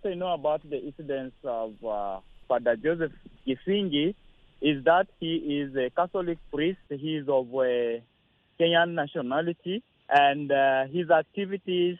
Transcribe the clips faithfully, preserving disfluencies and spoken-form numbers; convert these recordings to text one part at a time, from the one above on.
what I know about the incidents of uh, Father Joseph Kisingi is that he is a Catholic priest. He is of uh, Kenyan nationality, and uh, his activities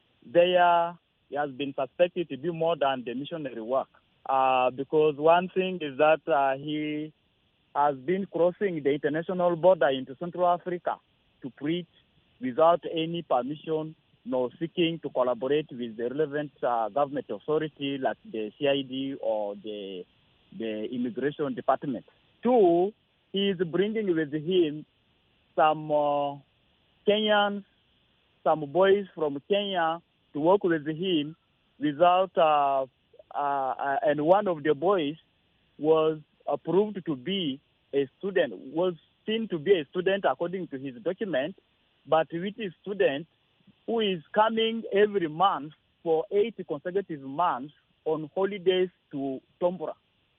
there he has been suspected to do more than the missionary work. Uh, because one thing is that uh, he has been crossing the international border into Central Africa to preach without any permission, nor seeking to collaborate with the relevant uh, government authority like the C I D or the, the Immigration Department. Two, he is bringing with him some uh, Kenyans, some boys from Kenya to work with him without, uh, uh, and one of the boys was approved to be a student, was seen to be a student according to his document, but with a student who is coming every month for eight consecutive months on holidays to Tombora.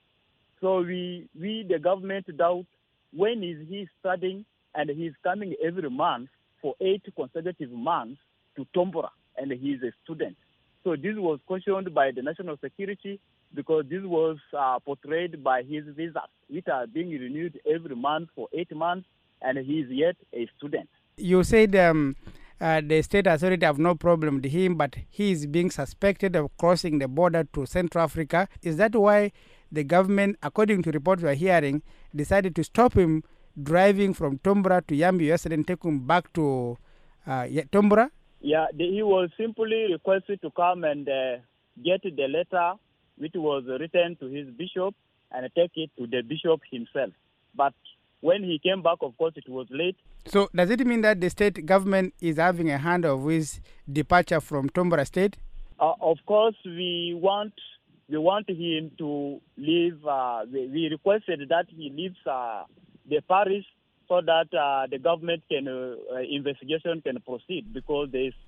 So we, we the government doubt when is he studying, and he's coming every month for eight consecutive months to Tombora, and he is a student. So this was cautioned by the national security because this was uh, portrayed by his visas, which are being renewed every month for eight months, and he is yet a student. You said um, uh, the state authority have no problem with him, but he is being suspected of crossing the border to Central Africa. Is that why the government, according to reports we are hearing, decided to stop him driving from Tombora to Yambi yesterday and take him back to uh, Tombora? Yeah, the, he was simply requested to come and uh, get the letter which was written to his bishop and take it to the bishop himself. But when he came back, of course, it was late. So does it mean that the state government is having a hand of his departure from Tombora state? Uh, of course, we want we want him to leave. Uh, we, we requested that he leaves uh, the parish so that uh, the government can uh, uh, investigation can proceed, because there is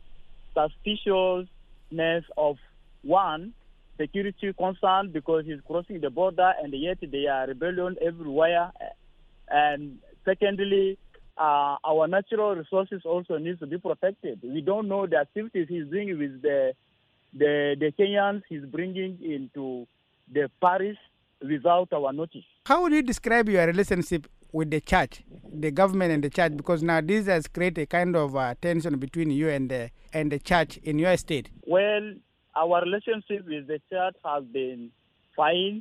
suspiciousness of one security concern because he's crossing the border and yet there are rebellion everywhere, and secondly, uh, our natural resources also needs to be protected. We don't know the activities he's doing with the the the Kenyans he's bringing into the parish without our notice. How would you describe your relationship with the church, the government and the church? Because now this has created a kind of uh, tension between you and the, and the church in your state. Well, our relationship with the church has been fine.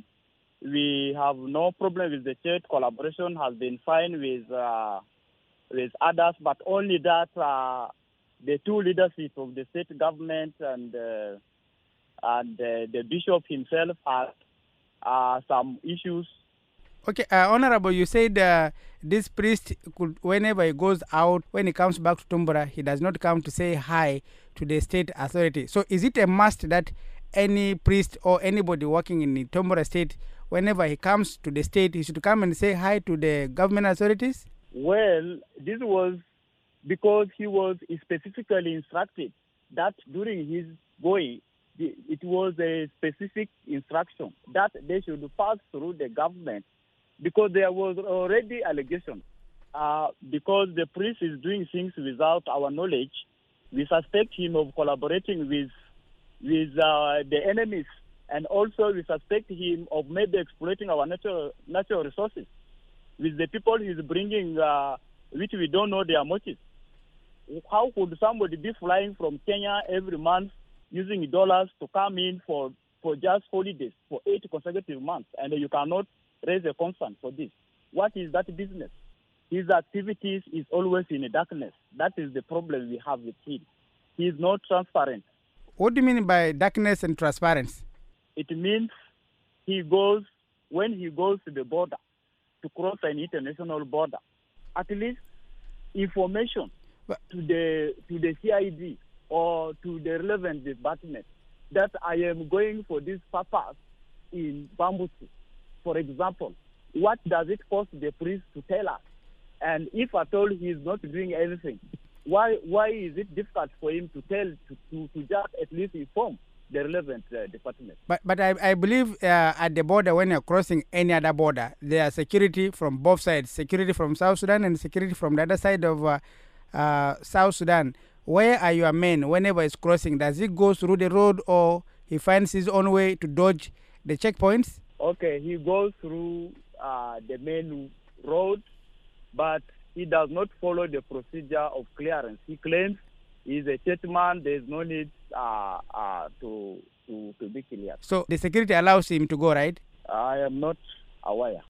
We have no problem with the church. Collaboration has been fine with uh, with others, but only that uh, the two leadership of the state government and uh, and uh, the bishop himself had uh, some issues. Okay, uh, Honorable, you said uh, this priest, could, whenever he goes out, when he comes back to Tombora, he does not come to say hi to the state authority. So is it a must that any priest or anybody working in the Tombora state, whenever he comes to the state, he should come and say hi to the government authorities? Well, this was because he was specifically instructed that during his going, it was a specific instruction that they should pass through the government, because there was already allegation. Uh, because the priest is doing things without our knowledge, we suspect him of collaborating with with uh, the enemies, and also we suspect him of maybe exploiting our natural natural resources with the people he's bringing, uh, which we don't know their motives. How could somebody be flying from Kenya every month using dollars to come in for, for just holidays for eight consecutive months, and you cannot raise a concern for this? What is that business? His activities is always in the darkness. That is the problem we have with him. He is not transparent. What do you mean by darkness and transparency? It means he goes, when he goes to the border, to cross an international border, at least information but, to the to the C I D or to the relevant department that I am going for this purpose in Bambuti. For example, what does it cost the priest to tell us? And if at all he is not doing anything, why why is it difficult for him to tell, to, to, to just at least inform the relevant uh, department? But but I, I believe uh, at the border, when you're crossing any other border, there are security from both sides, security from South Sudan and security from the other side of uh, uh, South Sudan. Where are your men whenever it's crossing? Does it go through the road, or he finds his own way to dodge the checkpoints? Okay, he goes through uh, the main road, but he does not follow the procedure of clearance. He claims he's a churchman. There's no need uh, uh, to, to, to be cleared. So the security allows him to go, right? I am not aware.